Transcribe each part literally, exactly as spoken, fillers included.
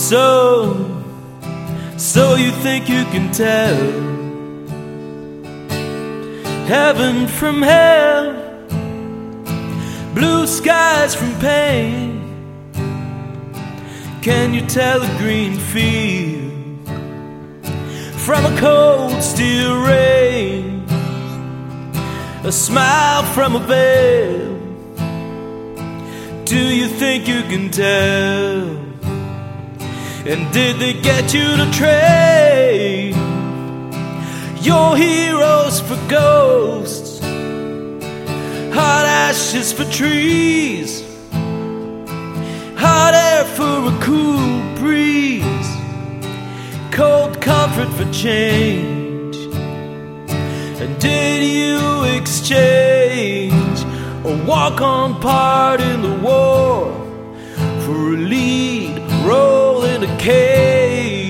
So, so you think you can tell heaven from hell, blue skies from pain? Can you tell a green field from a cold steel rain, a smile from a veil? Do you think you can tell? And did they get you to trade your heroes for ghosts, hot ashes for trees, hot air for a cool breeze, cold comfort for change? And did you exchange a walk-on part in the war for a lead role in a cage?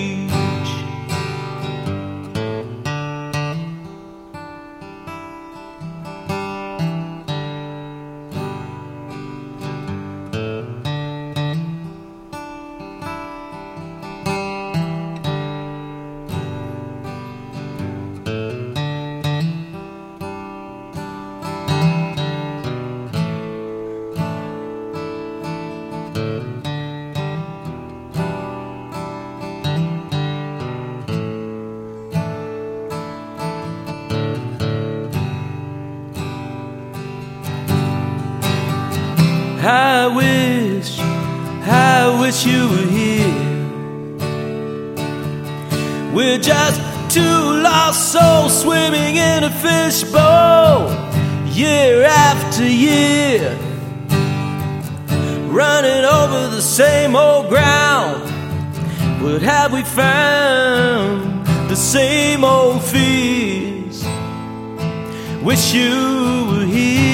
I wish, I wish you were here. We're just two lost souls swimming in a fishbowl, year after year, running over the same old ground. What have we found? The same old fears. Wish you were here.